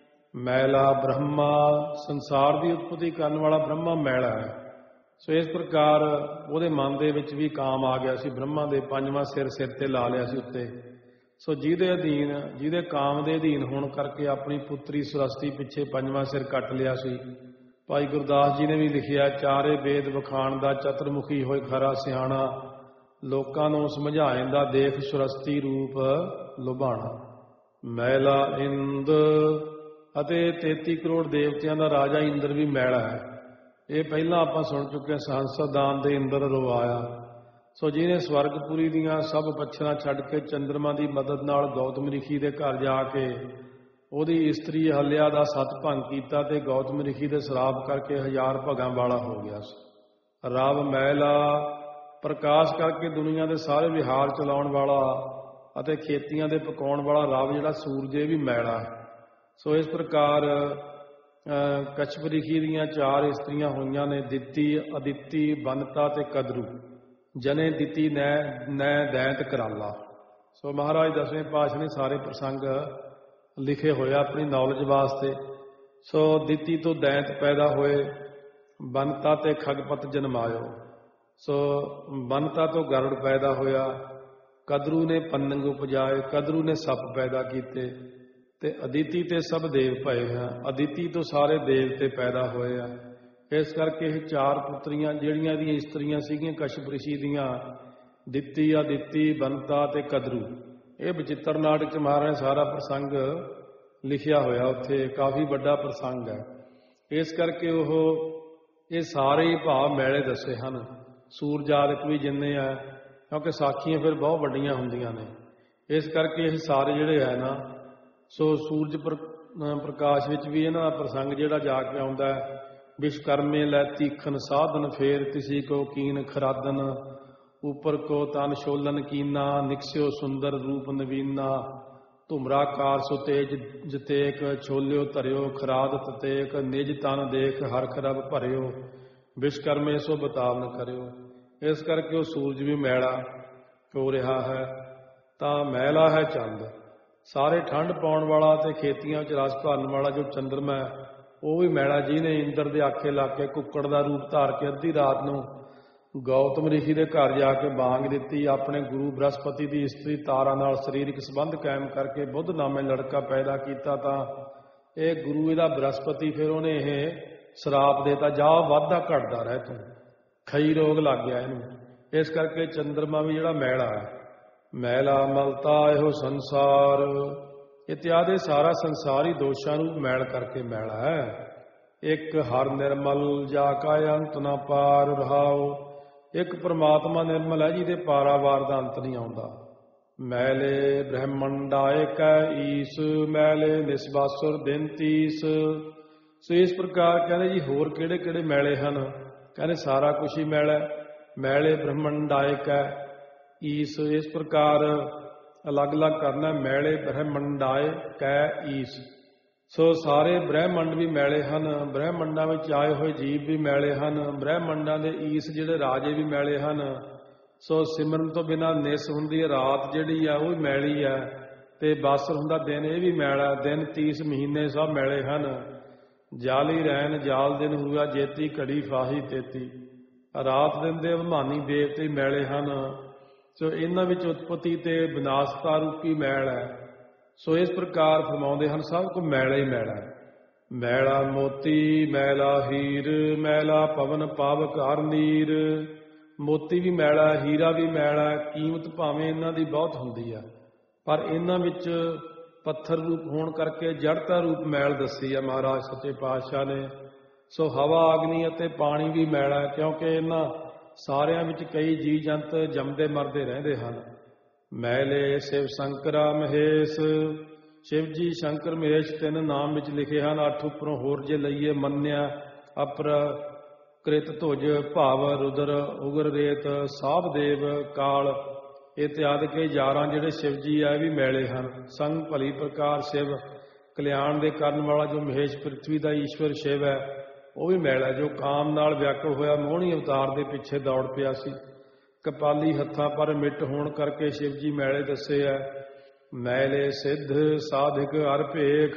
ਮੈਲਾ ਬ੍ਰਹਮਾ, ਸੰਸਾਰ ਦੀ ਉਤਪਤੀ ਕਰਨ ਵਾਲਾ ਬ੍ਰਹਮਾ ਮੈਲਾ ਹੈ। ਸੋ ਇਸ ਪ੍ਰਕਾਰ ਉਹਦੇ ਮਨ ਦੇ ਵਿੱਚ ਵੀ ਕਾਮ ਆ ਗਿਆ ਸੀ। ਬ੍ਰਹਮਾ ਦੇ ਪੰਜਵਾਂ ਸਿਰ ਤੇ ਲਾ ਲਿਆ ਸੀ ਉੱਤੇ। ਸੋ ਜਿਹਦੇ ਅਧੀਨ, ਜਿਹਦੇ ਕਾਮ ਦੇ ਅਧੀਨ ਹੋਣ ਕਰਕੇ ਆਪਣੀ ਪੁੱਤਰੀ ਸੁਰਸਤੀ ਪਿੱਛੇ ਪੰਜਵਾਂ ਸਿਰ ਕੱਟ ਲਿਆ ਸੀ। ਭਾਈ ਗੁਰਦਾਸ ਜੀ ਨੇ ਵੀ ਲਿਖਿਆ, ਚਾਰੇ ਵੇਦ ਵਖਾਣ ਦਾ ਚਤੁਰਮੁਖੀ ਹੋਏ ਖਰਾ ਸਿਆਣਾ, ਲੋਕਾਂ ਨੂੰ ਸਮਝਾਇਂਦਾ ਦੇਖ ਸੁਰਸਤੀ ਰੂਪ ਲੁਭਾਣਾ। ਮੈਲਾ ਇੰਦ, ਅਤੇ 33 ਕਰੋੜ ਦੇਵਤਿਆਂ ਦਾ ਰਾਜਾ ਇੰਦਰ ਵੀ ਮੈਲਾ ਹੈ। ਇਹ ਪਹਿਲਾਂ ਆਪਾਂ ਸੁਣ ਚੁੱਕੇ। ਸੰਸਦਾਨ ਦੇ ਇੰਦਰ ਰਵਾਇਆ। ਸੋ ਜਿਹਨੇ ਸਵਰਗਪੁਰੀ ਦੀਆਂ ਸਭ ਪੱਛਰਾਂ ਛੱਡ ਕੇ ਚੰਦਰਮਾ ਦੀ ਮਦਦ ਨਾਲ ਗੌਤਮ ਰਿਸ਼ੀ ਦੇ ਘਰ ਜਾ ਕੇ ਉਹਦੀ ਇਸਤਰੀ ਹਲਿਆ ਦਾ ਸਤ ਭੰਗ ਕੀਤਾ ਤੇ ਗੌਤਮ ਰਿਸ਼ੀ ਦੇ ਸ਼ਰਾਪ ਕਰਕੇ 1000 ਭਗਾਂ ਵਾਲਾ ਹੋ ਗਿਆ ਸੀ। ਰਵ ਮੈਲਾ, ਪ੍ਰਕਾਸ਼ ਕਰਕੇ ਦੁਨੀਆ ਦੇ ਸਾਰੇ ਵਿਹਾਰ ਚਲਾਉਣ ਵਾਲਾ ਅਤੇ ਖੇਤੀਆਂ ਦੇ ਪਕਾਉਣ ਵਾਲਾ ਰਵ ਜਿਹੜਾ ਸੂਰਜ, ਇਹ ਵੀ ਮੈਲਾ। ਸੋ ਇਸ ਪ੍ਰਕਾਰ ਕਛਪ ਰਿਸ਼ੀ ਦੀਆਂ 4 ਇਸਤਰੀਆਂ ਹੋਈਆਂ ਨੇ, ਦਿੱਤੀ, ਅਦਿੱਤੀ, ਬਨਤਾ ਤੇ ਕਦਰੂ। ਜਨੇ ਦਿੱਤੀ ਨੈ ਦੈਂਤ ਕਰਾਲਾ। ਸੋ ਮਹਾਰਾਜ ਦਸਵੇਂ ਪਾਤਸ਼ਾਹ ਨੇ ਸਾਰੇ ਪ੍ਰਸੰਗ ਲਿਖੇ ਹੋਏ ਆਪਣੀ ਨੌਲੇਜ ਵਾਸਤੇ। ਸੋ ਦਿੱਤੀ ਤੋਂ ਦੈਂਤ ਪੈਦਾ ਹੋਏ, ਬਨਤਾ ਤੇ ਖਗਪਤ ਜਨਮਾਇਓ। ਸੋ ਬਨਤਾ ਤੋਂ ਗਰੜ ਪੈਦਾ ਹੋਇਆ, ਕਦਰੂ ਨੇ ਪੰਨੰਗ ਉਪਜਾਏ, ਕਦਰੂ ਨੇ ਸੱਪ ਪੈਦਾ ਕੀਤੇ, ਤੇ ਅਦਿੱਤੀ ਤੇ ਸਭ ਦੇਵ ਭਏ ਹੈ। ਅਦਿੱਤੀ ਤੋਂ ਸਾਰੇ ਦੇਵਤੇ ਪੈਦਾ ਹੋਏ ਆ। ਇਸ ਕਰਕੇ ਇਹ 4 ਪੁੱਤਰੀਆਂ ਜਿਹੜੀਆਂ ਇਹਦੀਆਂ ਇਸਤਰੀਆਂ ਸੀਗੀਆਂ ਕਸ਼ਪ ਰਿਸ਼ੀ ਦੀਆਂ, ਦਿੱਤੀ, ਅਦਿੱਤੀ, ਬਨਤਾ ਤੇ ਕਦਰੂ, ਇਹ ਬਚਿੱਤਰ ਨਾਟਕ 'ਚ ਮਹਾਰਾਜ ਨੇ ਸਾਰਾ ਪ੍ਰਸੰਗ ਲਿਖਿਆ ਹੋਇਆ। ਉੱਥੇ ਕਾਫੀ ਵੱਡਾ ਪ੍ਰਸੰਗ ਹੈ। ਇਸ ਕਰਕੇ ਇਹ ਸਾਰੇ ਹੀ ਭਾਵ ਮੈਲੇ ਦੱਸੇ ਹਨ। ਸੂਰਜ ਆਦਿਕ ਵੀ ਜਿੰਨੇ ਆ, ਕਿਉਂਕਿ ਸਾਖੀਆਂ ਫਿਰ ਬਹੁਤ ਵੱਡੀਆਂ ਹੁੰਦੀਆਂ ਨੇ। ਇਸ ਕਰਕੇ ਇਹ ਸਾਰੇ ਜਿਹੜੇ ਹੈ ਨਾ, ਸੋ ਸੂਰਜ ਪ੍ਰਕਾਸ਼ ਵਿੱਚ ਵੀ ਇਹਨਾਂ ਦਾ ਪ੍ਰਸੰਗ ਜਿਹੜਾ ਜਾ ਕੇ ਆਉਂਦਾ ਹੈ, ਵਿਸ਼ਕਰਮੇ ਲੈ ਤੀਖਨ ਸਾਧਨ, ਫੇਰ ਤਿਸੀ ਕੋ ਕੀਨ ਖਰਾਦਨ, ਉਪਰ ਕੋ ਤਨ ਸ਼ੋਲਨ ਕੀਨਾ, ਨਿਕਸਿਓ ਸੁੰਦਰ ਰੂਪ ਨਵੀਨਾ, ਧੁਮਰਾ ਕਾਰ ਸੋ ਤੇਜ ਜਤੇਕ, ਛੋਲਿਓ ਧਰਿਓ ਖਰਾਦ ਤਤੇਕ, ਨਿਜ ਤਨ ਦੇਖ ਹਰ ਖਰਬ ਭਰਿਓ, ਵਿਸ਼ਕਰਮੇ ਸੋ ਬਤਾਵਨ ਕਰਿਓ। ਇਸ ਕਰਕੇ ਉਹ ਸੂਰਜ ਵੀ ਮੈਲਾ ਹੋ ਰਿਹਾ ਹੈ। ਤਾਂ ਮੈਲਾ ਹੈ ਚੰਦ, ਸਾਰੇ ਠੰਡ ਪਾਉਣ ਵਾਲਾ ਤੇ ਖੇਤੀਆਂ ਵਿੱਚ ਰਸ ਭਰਨ ਵਾਲਾ ਜੋ ਚੰਦਰਮਾ ਹੈ, ਉਹ ਵੀ ਮੈਲਾ। ਜਿਹਨੇ ਇੰਦਰ ਦੇ ਆਖੇ ਲੱਗ ਕੇ ਕੁੱਕੜ ਦਾ ਰੂਪ ਧਾਰ ਕੇ ਅੱਧੀ ਰਾਤ ਨੂੰ ਗੌਤਮ ਰਿਸ਼ੀ ਦੇ ਘਰ ਜਾ ਕੇ ਬਾਂਗ ਦਿੱਤੀ, ਆਪਣੇ ਗੁਰੂ ਬ੍ਰਹਸਪਤੀ ਦੀ ਇਸਤਰੀ ਤਾਰਾ ਨਾਲ ਸਰੀਰਕ ਸੰਬੰਧ ਕਾਇਮ ਕਰਕੇ ਬੁੱਧ ਨਾਮੇ ਲੜਕਾ ਪੈਦਾ ਕੀਤਾ, ਤਾਂ ਇਹ ਗੁਰੂ ਇਹਦਾ ਬ੍ਰਹਸਪਤੀ, ਫਿਰ ਉਹਨੇ ਇਹ ਸ਼ਰਾਪ ਦੇਤਾ, ਜਾ ਵਾਧਾ ਘਟਦਾ ਰਹਿ ਤੂੰ, ਖਈ ਰੋਗ ਲੱਗ ਗਿਆ ਇਹਨੂੰ। ਇਸ ਕਰਕੇ ਚੰਦਰਮਾ ਵੀ ਜਿਹੜਾ ਮੈਲਾ ਹੈ। ਮੈਲਾ ਮਲਤਾ ਇਹੋ ਸੰਸਾਰ, ਇਤਿਆਦਿ ਸਾਰਾ ਸੰਸਾਰ ਹੀ ਦੋਸ਼ਾਂ ਨੂੰ ਮੈਲ ਕਰਕੇ ਮੈਲਾ ਹੈ। ਇੱਕ ਹਰ ਨਿਰਮਲ ਜਾ ਕਾ ਅੰਤ ਨਾ ਪਾਰ ਰਹਾਓ। ਇੱਕ ਪ੍ਰਮਾਤਮਾ ਨਿਰਮਲ ਹੈ ਜਿਹਦੇ ਪਾਰਾਵਾਰ ਦਾ ਅੰਤ ਨਹੀਂ ਆਉਂਦਾ। ਮੈਲੇ ਬ੍ਰਹਮੰਡਾਏ ਕੈ ਈਸ, ਮੈਲੇ ਨਿਸਵਾਸੁਰ ਦਿਨ ਤੀਸ। ਸੋ ਇਸ ਪ੍ਰਕਾਰ ਕਹਿੰਦੇ ਜੀ ਹੋਰ ਕਿਹੜੇ ਕਿਹੜੇ ਮੈਲੇ ਹਨ? ਕਹਿੰਦੇ ਸਾਰਾ ਕੁਛ ਹੀ ਮੈਲਾ। ਮੈਲੇ ਬ੍ਰਹਮੰਡਾਏ ਕੈ ਈਸ, ਇਸ ਪ੍ਰਕਾਰ ਅਲੱਗ-ਅਲੱਗ ਕਰਨਾ। ਮੈਲੇ ਬ੍ਰਹਮੰਡਾਏ ਕੈ ਈਸ, ਸੋ ਸਾਰੇ ਬ੍ਰਹਿਮੰਡ ਵੀ ਮੈਲੇ ਹਨ। ਬ੍ਰਹਿਮੰਡਾਂ ਵਿੱਚ ਆਏ ਹੋਏ ਜੀਵ ਵੀ ਮੈਲੇ ਹਨ। ਬ੍ਰਹਿਮੰਡਾਂ ਦੇ ਈਸ ਜਿਹੜੇ ਰਾਜੇ ਵੀ ਮੈਲੇ ਹਨ। ਸੋ ਸਿਮਰਨ ਤੋਂ ਬਿਨਾਂ ਨਿਸ ਹੁੰਦੀ ਹੈ, ਰਾਤ ਜਿਹੜੀ ਆ ਉਹ ਵੀ ਮੈਲੀ ਹੈ, ਤੇ ਬਾਸਰ ਹੁੰਦਾ ਦਿਨ, ਇਹ ਵੀ ਮੈਲਾ। ਦਿਨ 30 ਮਹੀਨੇ ਸਭ ਮੈਲੇ ਹਨ। ਜਾਲੀ ਰੈਨ ਜਾਲ ਦਿਨ ਹੋਇਆ ਜੇਤੀ, ਘੜੀ ਫਾਹੀ ਤੇਤੀ। ਰਾਤ ਦਿਨ ਦੇ ਅਭਿਮਾਨੀ ਦੇਵਤੇ ਮੈਲੇ ਹਨ। ਸੋ ਇਹਨਾਂ ਵਿੱਚ ਉਤਪਤੀ ਤੇ ਵਿਨਾਸ਼ਤਾ ਰੂਪੀ ਮੈਲ ਹੈ। ਸੋ ਇਸ ਪ੍ਰਕਾਰ ਫਰਮਾਉਂਦੇ ਹਨ ਸਭ ਕੁ ਮੈਲਾ ਹੀ ਮੈਲਾ ਹੈ। ਮੈਲਾ ਮੋਤੀ ਮੈਲਾ ਹੀਰ, ਮੈਲਾ ਪਵਨ ਪਾਵਕ ਹਰ ਨੀਰ। ਮੋਤੀ ਵੀ ਮੈਲਾ, ਹੀਰਾ ਵੀ ਮੈਲਾ। ਕੀਮਤ ਭਾਵੇਂ ਇਹਨਾਂ ਦੀ ਬਹੁਤ ਹੁੰਦੀ ਆ, ਪਰ ਇਹਨਾਂ ਵਿੱਚ ਪੱਥਰ ਰੂਪ ਹੋਣ ਕਰਕੇ ਜੜਤਾ ਰੂਪ ਮੈਲ ਦੱਸੀ ਆ ਮਹਾਰਾਜ ਸੱਚੇ ਪਾਤਸ਼ਾਹ ਨੇ। ਸੋ ਹਵਾ, ਅਗਨੀ ਅਤੇ ਪਾਣੀ ਵੀ ਮੈਲਾ ਹੈ, ਕਿਉਂਕਿ ਇਹਨਾਂ ਸਾਰਿਆਂ ਵਿੱਚ ਕਈ ਜੀਵ ਜੰਤ ਜੰਮਦੇ ਮਰਦੇ ਰਹਿੰਦੇ ਹਨ। ਮੈਲੇ ਸ਼ਿਵ ਸ਼ੰਕਰਾ ਮਹੇਸ਼, ਸ਼ਿਵ ਜੀ ਸ਼ੰਕਰ ਮਹੇਸ਼ ਤਿੰਨ ਨਾਮ ਵਿੱਚ ਲਿਖੇ ਹਨ। 8 ਉੱਪਰੋਂ ਹੋਰ ਜੇ ਲਈਏ ਮੰਨਿਆ, ਅਪਰ ਕ੍ਰਿਤ ਧੁਜ, ਭਾਵ ਰੁਦਰ, ਉਗਰ ਰੇਤ, ਸਾਭ ਦੇਵ, ਕਾਲ ਇਤਿਆਦਿ ਕੇ 11 ਜਿਹੜੇ ਸ਼ਿਵ ਜੀ ਆ ਇਹ ਵੀ ਮੈਲੇ ਹਨ। ਸੰਗ ਭਲੀ ਪ੍ਰਕਾਰ ਸ਼ਿਵ, ਕਲਿਆਣ ਦੇ ਕਰਨ ਵਾਲਾ ਜੋ ਮਹੇਸ਼ ਪ੍ਰਿਥਵੀ ਦਾ ਈਸ਼ਵਰ ਸ਼ਿਵ ਹੈ ਉਹ ਵੀ ਮੈਲਾ, ਜੋ ਕਾਮ ਨਾਲ ਵਿਆਕੁਲ ਹੋਇਆ ਮੋਹਣੀ ਅਵਤਾਰ ਦੇ ਪਿੱਛੇ ਦੌੜ ਪਿਆ ਸੀ। ਕਪਾਲੀ ਹੱਥਾਂ ਪਰ ਮਿੱਟ ਹੋਣ ਕਰਕੇ ਸ਼ਿਵ ਜੀ ਮੈਲੇ ਦੱਸੇ ਹੈ। ਮੈਲੇ ਸਿੱਧ ਸਾਧਕ ਹਰ ਭੇਖ,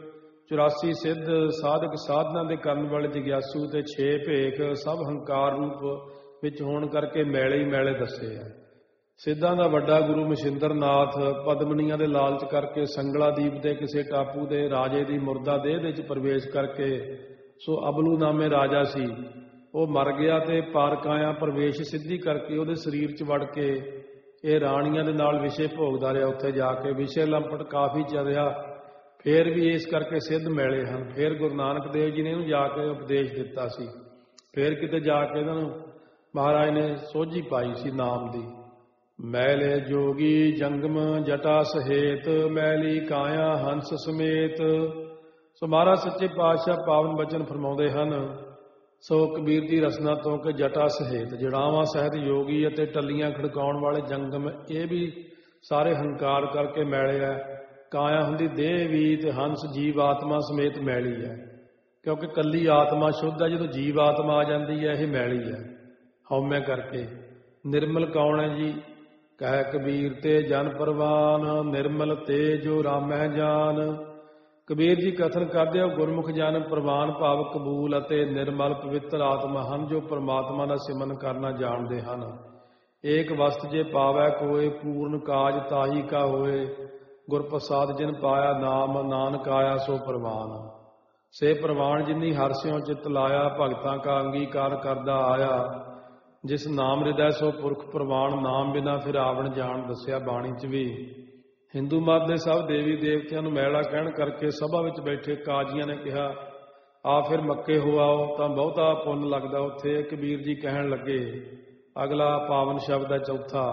84 ਸਿੱਧ ਸਾਧਕ ਸਾਧਨਾ ਦੇ ਕਰਨ ਵਾਲੇ ਜਗਿਆਸੂ, ਤੇ 6 ਭੇਖ ਸਭ ਹੰਕਾਰ ਰੂਪ ਵਿੱਚ ਹੋਣ ਕਰਕੇ ਮੈਲੇ ਹੀ ਮੈਲੇ ਦੱਸੇ ਹੈ। ਸਿੱਧਾਂ ਦਾ ਵੱਡਾ ਗੁਰੂ ਮਛਿੰਦਰ ਨਾਥ ਪਦਮਨੀਆਂ ਦੇ ਲਾਲਚ ਕਰਕੇ ਸੰਗਲਾ ਦੀਪ ਦੇ ਕਿਸੇ ਟਾਪੂ ਦੇ ਰਾਜੇ ਦੀ ਮੁਰਦਾ ਦੇਹ ਵਿੱਚ ਪ੍ਰਵੇਸ਼ ਕਰਕੇ, ਸੋ ਅਬਲੂ ਨਾਮੇ ਰਾਜਾ ਸੀ, ਉਹ ਮਰ ਗਿਆ ਤੇ ਪਾਰਕਾਇਆ ਪ੍ਰਵੇਸ਼ ਸਿੱਧੀ ਕਰਕੇ ਉਹਦੇ ਸਰੀਰ 'ਚ ਵੜ ਕੇ ਇਹ ਰਾਣੀਆਂ ਦੇ ਨਾਲ ਵਿਸ਼ੇ ਭੋਗਦਾ ਰਿਹਾ। ਉੱਥੇ ਜਾ ਕੇ ਵਿਸ਼ੇ ਲੰਪਟ ਕਾਫੀ ਚੱਲਿਆ, ਫੇਰ ਵੀ ਇਸ ਕਰਕੇ ਸਿੱਧ ਮੈਲੇ ਹਨ। ਫੇਰ ਗੁਰੂ ਨਾਨਕ ਦੇਵ ਜੀ ਨੇ ਇਹਨੂੰ ਜਾ ਕੇ ਉਪਦੇਸ਼ ਦਿੱਤਾ ਸੀ। ਫੇਰ ਕਿਤੇ ਜਾ ਕੇ ਇਹਨਾਂ ਨੂੰ ਮਹਾਰਾਜ ਨੇ ਸੋਝੀ ਪਾਈ ਸੀ ਨਾਮ ਦੀ। ਮੈਲੇ ਜੋਗੀ ਜੰਗਮ ਜਟਾ ਸਹੇਤ, ਮੈਲੀ ਕਾਇਆ ਹੰਸ ਸਮੇਤ। ਸੋ ਮਹਾਰਾਜ ਸੱਚੇ ਪਾਤਸ਼ਾਹ ਪਾਵਨ ਬਚਨ ਫਰਮਾਉਂਦੇ ਹਨ। ਸੋ ਕਬੀਰ ਦੀ ਰਸਨਾ ਤੋਂ ਕਿ ਜਟਾ ਸਹੇਤ, ਜੜਾਵਾਂ ਸਹਿਤ ਯੋਗੀ ਅਤੇ ਟੱਲੀਆਂ ਖੜਕਾਉਣ ਵਾਲੇ ਜੰਗਮ, ਇਹ ਵੀ ਸਾਰੇ ਹੰਕਾਰ ਕਰਕੇ ਮੈਲੇ ਹੈ। ਕਾਇਆ ਹੁੰਦੀ ਦੇਹ ਵੀ, ਤੇ ਹੰਸ ਜੀਵ ਆਤਮਾ ਸਮੇਤ ਮੈਲੀ ਹੈ, ਕਿਉਂਕਿ ਕੱਲੀ ਆਤਮਾ ਸ਼ੁੱਧ ਹੈ, ਜਦੋਂ ਜੀਵ ਆਤਮਾ ਆ ਜਾਂਦੀ ਹੈ ਇਹ ਮੈਲੀ ਹੈ ਹਉਮੈ ਕਰਕੇ। ਨਿਰਮਲ ਕੌਣ ਹੈ ਜੀ? ਕਹਿ ਕਬੀਰ ਤੇ ਜਨ ਪ੍ਰਵਾਨ, ਨਿਰਮਲ ਤੇ ਜੋ ਰਾਮੈ ਜਾਨ। ਕਬੀਰ ਜੀ ਕਥਨ ਕਰਦੇ ਹੋ ਗੁਰਮੁਖ ਜਨ ਪ੍ਰਵਾਨ ਭਾਵ ਕਬੂਲ ਅਤੇ ਨਿਰਮਲ ਪਵਿੱਤਰ ਆਤਮਾ ਹਨ, ਜੋ ਪਰਮਾਤਮਾ ਦਾ ਸਿਮਰਨ ਕਰਨਾ ਜਾਣਦੇ ਹਨ। ਏਕ ਵਸਤ ਜੇ ਪਾਵੈ ਕੋਏ, ਪੂਰਨ ਕਾਜ ਤਾਹੀ ਕਾ ਹੋਏ। ਗੁਰ ਪ੍ਰਸਾਦ ਜਿਨ ਪਾਇਆ ਨਾਮ, ਨਾਨਕ ਆਇਆ ਸੋ ਪ੍ਰਵਾਨ। ਸੇ ਪ੍ਰਵਾਨ ਜਿਨੀ ਹਰਸਿਓ ਚਿਤ ਲਾਇਆ, ਭਗਤਾਂ ਕਾ ਅੰਗੀਕਾਰ ਕਰਦਾ ਆਇਆ। ਜਿਸ ਨਾਮ ਹਿਰਦੈ ਸੋ ਪੁਰਖ ਪ੍ਰਵਾਨ, ਨਾਮ ਬਿਨਾ ਫਿਰ ਆਵਣ ਜਾਣ ਦੱਸਿਆ ਬਾਣੀ 'ਚ ਵੀ। ਹਿੰਦੂ ਮਤ ਦੇ ਸਭ ਦੇਵੀ ਦੇਵਤਿਆਂ ਨੂੰ ਮੈਲਾ ਕਹਿਣ ਕਰਕੇ ਸਭਾ ਵਿੱਚ ਬੈਠੇ ਕਾਜ਼ੀਆਂ ਨੇ ਕਿਹਾ, ਆ ਫਿਰ ਮੱਕੇ ਹੋ ਆਓ ਤਾਂ ਬਹੁਤਾ ਪੁੰਨ ਲੱਗਦਾ ਉੱਥੇ। ਕਬੀਰ ਜੀ ਕਹਿਣ ਲੱਗੇ, ਅਗਲਾ ਪਾਵਨ ਸ਼ਬਦ ਹੈ ਚੌਥਾ,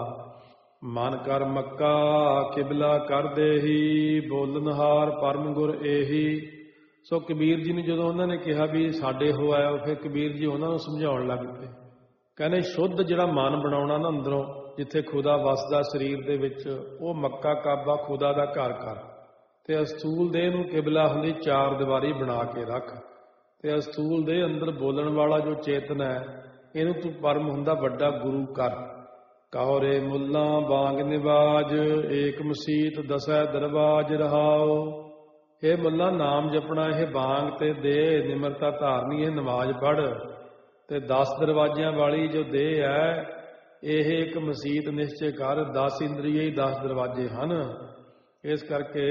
ਮਨ ਕਰ ਮੱਕਾ ਕਿਬਲਾ ਕਰ ਦੇਹੀ, ਬੋਲਨਹਾਰ ਪਰਮ ਗੁਰ ਏਹੀ। ਸੋ ਕਬੀਰ ਜੀ ਨੂੰ ਜਦੋਂ ਉਹਨਾਂ ਨੇ ਕਿਹਾ ਵੀ ਸਾਡੇ ਹੋ ਆਇਓ, ਫਿਰ ਕਬੀਰ ਜੀ ਉਹਨਾਂ ਨੂੰ ਸਮਝਾਉਣ ਲੱਗ ਪਏ। ਕਹਿੰਦੇ ਸ਼ੁੱਧ ਜਿਹੜਾ ਮਨ ਬਣਾਉਣਾ ਨਾ ਅੰਦਰੋਂ, ਜਿੱਥੇ ਖੁਦਾ ਵਸਦਾ ਸਰੀਰ ਦੇ ਵਿੱਚ, ਉਹ ਮੱਕਾ ਕਾਬਾ ਖੁਦਾ ਦਾ ਘਰ ਕਰ, ਤੇ ਅਸਥੂਲ ਦੇਹ ਨੂੰ ਕਿਬਲਾ ਹੁੰਦੀ 4 ਦੀਵਾਰੀ ਬਣਾ ਕੇ ਰੱਖ, ਤੇ ਅਸਥੂਲ ਦੇਹ ਅੰਦਰ ਬੋਲਣ ਵਾਲਾ ਜੋ ਚੇਤਨ ਹੈ ਇਹਨੂੰ ਤੂੰ ਪਰਮ ਹੁੰਦਾ ਵੱਡਾ ਗੁਰੂ ਕਰ। ਕਹੋ ਰੇ ਮੁੱਲਾ ਬਾਂਗ ਨਿਵਾਜ, ਏਕ ਮਸੀਤ ਦਸੈ ਦਰਵਾਜ ਰਹਾਓ। ਇਹ ਮੁੱਲਾ ਨਾਮ ਜਪਣਾ, ਇਹ ਬਾਂਗ ਤੇ ਦੇਹ ਨਿਮਰਤਾ ਧਾਰਨੀ, ਇਹ ਨਮਾਜ਼ ਪੜ੍ਹ, ਤੇ 10 ਦਰਵਾਜ਼ਿਆਂ ਵਾਲੀ ਜੋ ਦੇਹ ਹੈ ਇਹ ਇੱਕ ਮਸੀਤ ਨਿਸ਼ਚੈ ਕਰ। 10 ਇੰਦਰੀਏ 10 ਦਰਵਾਜ਼ੇ ਹਨ। ਇਸ ਕਰਕੇ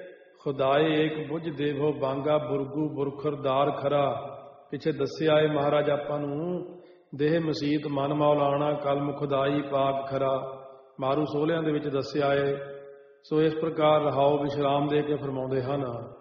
ਖੁਦਾਏ ਏਕ ਬੁੱਝ ਦੇਵੋ ਬਾਂਗਾ, ਬੁਰਗੂ ਬੁਰਖਰਦਾਰ ਖਰਾ। ਪਿੱਛੇ ਦੱਸਿਆ ਹੈ ਮਹਾਰਾਜ ਆਪਾਂ ਨੂੰ, ਦੇਹ ਮਸੀਤ ਮਨ ਮੌਲਾਣਾ, ਕਲਮ ਖੁਦਾਈ ਪਾਕ ਖਰਾ। ਮਾਰੂ ਸੋਹਲਿਆਂ ਦੇ ਵਿੱਚ ਦੱਸਿਆ ਹੈ। ਸੋ ਇਸ ਪ੍ਰਕਾਰ ਰਹਾਓ ਵਿਸ਼ਰਾਮ ਦੇ ਕੇ ਫਰਮਾਉਂਦੇ ਹਨ।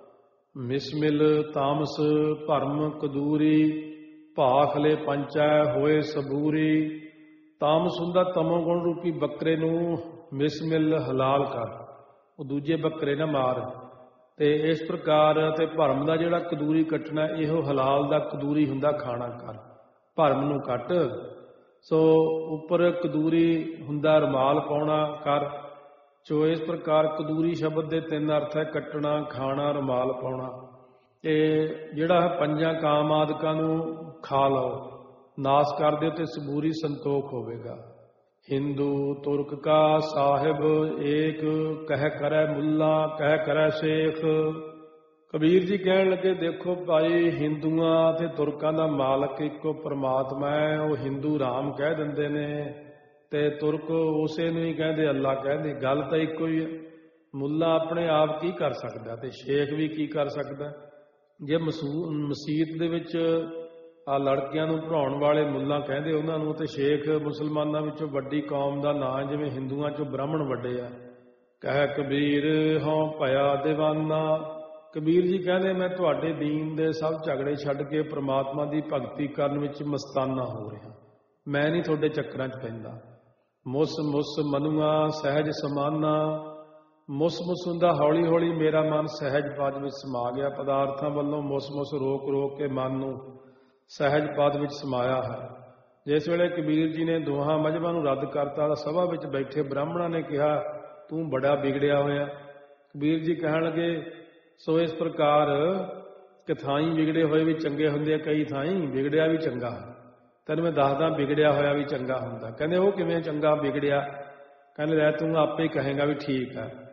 ਮਿਸਮਿਲ ਤਾਮਸ ਭਰਮ ਕਦੂਰੀ, ਭਾਖਲੇ ਪੰਚੈ ਹੋਏ ਸਬੂਰੀ। ਤਾਮਸ ਹੁੰਦਾ ਤਮੋ ਗੁਣ ਰੂਪੀ ਬੱਕਰੇ ਨੂੰ ਮਿਸਮਿਲ ਹਲਾਲ ਕਰ, ਉਹ ਦੂਜੇ ਬੱਕਰੇ ਨਾ ਮਾਰ। ਤੇ ਇਸ ਪ੍ਰਕਾਰ ਤੇ ਭਰਮ ਦਾ ਜਿਹੜਾ ਕਦੂਰੀ ਕੱਟਣਾ, ਇਹੋ ਹਲਾਲ ਦਾ ਕਦੂਰੀ ਹੁੰਦਾ ਖਾਣਾ ਕਰ, ਭਰਮ ਨੂੰ ਕੱਟ। ਸੋ ਉੱਪਰ ਕਦੂਰੀ ਹੁੰਦਾ ਰੁਮਾਲ ਪਾਉਣਾ ਕਰ। ਸੋ ਇਸ ਪ੍ਰਕਾਰ ਕਦੂਰੀ ਸ਼ਬਦ ਦੇ 3 ਅਰਥ ਹੈ, ਕੱਟਣਾ, ਖਾਣਾ, ਰੁਮਾਲ ਪਾਉਣਾ। ਤੇ ਜਿਹੜਾ ਪੰਜਾਂ ਕਾਮ ਆਦਿਕਾਂ ਨੂੰ ਖਾ ਲਓ, ਨਾਸ ਕਰ ਦਿਓ ਤੇ ਸਬੂਰੀ ਸੰਤੋਖ ਹੋਵੇਗਾ। ਹਿੰਦੂ ਤੁਰਕ ਕਾ ਸਾਹਿਬ ਏਕ, ਕਹਿ ਕਰੈ ਮੁੱਲਾ ਕਹਿ ਕਰੈ ਸ਼ੇਖ। ਕਬੀਰ ਜੀ ਕਹਿਣ ਲੱਗੇ, ਦੇਖੋ ਭਾਈ, ਹਿੰਦੂਆਂ ਤੇ ਤੁਰਕਾਂ ਦਾ ਮਾਲਕ ਇੱਕੋ ਪਰਮਾਤਮਾ ਹੈ। ਉਹ ਹਿੰਦੂ ਰਾਮ ਕਹਿ ਦਿੰਦੇ ਨੇ ਤੇ ਤੁਰਕ ਉਸੇ ਨੂੰ ਹੀ ਕਹਿੰਦੇ ਅੱਲਾ ਕਹਿੰਦੇ, ਗੱਲ ਤਾਂ ਇੱਕੋ ਹੀ ਹੈ। ਮੁੱਲਾ ਆਪਣੇ ਆਪ ਕੀ ਕਰ ਸਕਦਾ ਤੇ ਸ਼ੇਖ ਵੀ ਕੀ ਕਰ ਸਕਦਾ। ਜੇ ਮਸੀਤ ਦੇ ਵਿੱਚ ਆ ਲੜਕਿਆਂ ਨੂੰ ਪੜ੍ਹਾਉਣ ਵਾਲੇ ਮੁੱਲਾ ਕਹਿੰਦੇ ਉਹਨਾਂ ਨੂੰ, ਤੇ ਸ਼ੇਖ ਮੁਸਲਮਾਨਾਂ ਵਿੱਚੋਂ ਵੱਡੀ ਕੌਮ ਦਾ ਨਾਂ, ਜਿਵੇਂ ਹਿੰਦੂਆਂ 'ਚੋਂ ਬ੍ਰਾਹਮਣ ਵੱਡੇ ਆ। ਕਹਿ ਕਬੀਰ ਹਉ ਭਇਆ ਦੀਵਾਨਾ। ਕਬੀਰ ਜੀ ਕਹਿੰਦੇ, ਮੈਂ ਤੁਹਾਡੇ ਦੀਨ ਦੇ ਸਭ ਝਗੜੇ ਛੱਡ ਕੇ ਪ੍ਰਮਾਤਮਾ ਦੀ ਭਗਤੀ ਕਰਨ ਵਿੱਚ ਮਸਤਾਨਾ ਹੋ ਰਿਹਾ, ਮੈਂ ਨਹੀਂ ਤੁਹਾਡੇ ਚੱਕਰਾਂ 'ਚ ਪੈਂਦਾ। ਮੁਸ ਮੁਸ ਮਨੁਆ ਸਹਿਜ ਸਮਾਨਾ। ਮੁਸ ਮੁਸ ਹੁੰਦਾ ਹੌਲੀ ਹੌਲੀ ਮੇਰਾ ਮਨ ਸਹਿਜ ਪਦ ਵਿੱਚ ਸਮਾ ਗਿਆ। ਪਦਾਰਥਾਂ ਵੱਲੋਂ ਮੁਸ ਮੁਸ ਰੋਕ ਰੋਕ ਕੇ ਮਨ ਨੂੰ ਸਹਿਜ ਪਦ ਵਿੱਚ ਸਮਾਇਆ ਹੈ। ਜਿਸ ਵੇਲੇ ਕਬੀਰ ਜੀ ਨੇ ਦੋਹਾਂ ਮਜ਼ਹਬਾਂ ਨੂੰ ਰੱਦ ਕਰਤਾ ਤਾਂ ਸਭਾ ਵਿੱਚ ਬੈਠੇ ਬ੍ਰਾਹਮਣਾਂ ਨੇ ਕਿਹਾ, ਤੂੰ ਬੜਾ ਵਿਗੜਿਆ ਹੋਇਆ। ਕਬੀਰ ਜੀ ਕਹਿਣ ਲੱਗੇ, ਸੋ ਇਸ ਪ੍ਰਕਾਰ ਕਿ ਥਾਈਂ ਵਿਗੜੇ ਹੋਏ ਵੀ ਚੰਗੇ ਹੁੰਦੇ ਆ, ਕਈ ਥਾਈਂ ਵਿਗੜਿਆ ਵੀ ਚੰਗਾ। ਤੈਨੂੰ ਮੈਂ ਦੱਸਦਾ, ਵਿਗੜਿਆ ਹੋਇਆ ਵੀ ਚੰਗਾ ਹੁੰਦਾ। ਕਹਿੰਦੇ ਉਹ ਕਿਵੇਂ ਚੰਗਾ ਵਿਗੜਿਆ? ਕਹਿੰਦੇ ਲੈ ਤੂੰ ਆਪੇ ਹੀ ਕਹੇਗਾ ਵੀ ਠੀਕ ਹੈ।